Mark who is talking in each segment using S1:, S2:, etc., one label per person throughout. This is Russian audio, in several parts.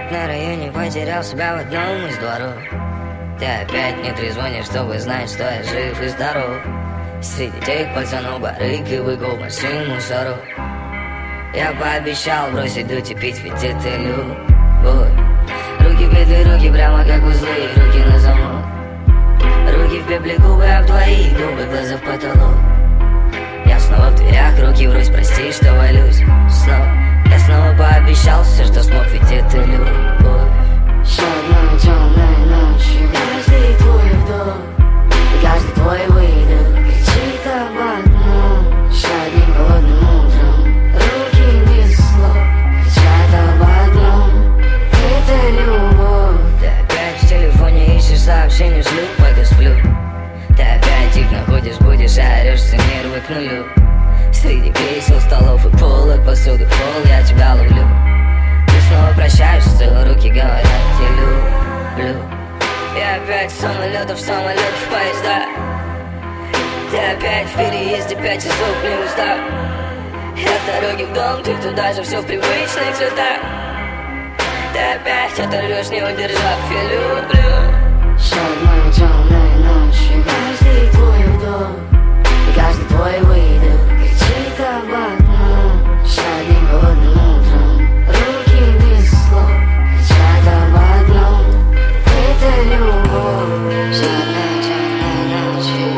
S1: опять на районе потерял себя в одном из дворов. Ты опять не трезвонишь, чтобы знать, что я жив и здоров. Среди тех пацанов барыг и быков машин мусоров. Я пообещал бросить дуть и пить, ведь это любовь. Руки в петли, руки прямо как узлы, руки на замок. Руки в пепле, губы об твои губы, глаза в потолок. Я снова в дверях, руки врозь, прости, что валюсь снова. Я снова пообещал все, что смог, ведь это любовь.
S2: Еще одной темной ночью каждый твой вдох и каждый твой выдох кричит об одном. Еще одним холодным утром руки без слов кричат об одном. Это любовь.
S1: Ты опять в телефоне ищешь сообщения, шлю, пока сплю. Ты опять их находишь, будешь, орешь, все нервы к нулю. Среди кресел, столов и полок, посуды в пол, я тебя ловлю. Ты снова прощаешься, руки говорят, я люблю. Я опять с самолетов в поезда. Ты опять в переезде, 5 часов не устал. Я с дороги в дом, ты туда же, все в привычных цветах. Ты опять оторвешь, не удержав, я люблю.
S2: Еще одной темной ночью каждый твой вдох и каждый твой выдох кричит об одном. Еще одним холодным утром руки без слов кричат об одном. Это любовь. Еще одной темной ночью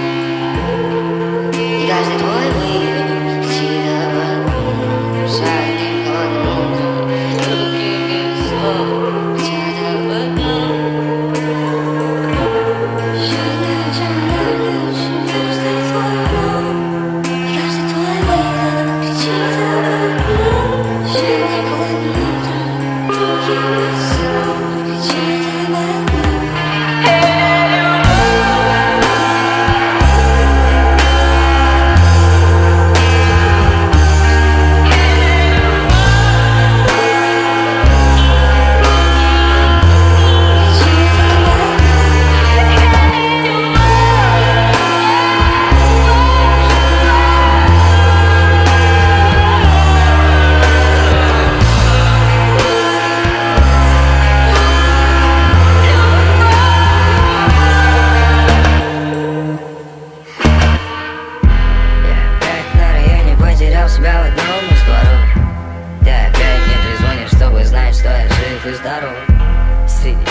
S2: и каждый твой выдох кричит об одном. Еще одним холодным утром руки без слов кричат об одном.
S1: Потерял себя в одном из дворов. Ты опять не трезвонишь, чтобы знать, что я жив и здоров. Среди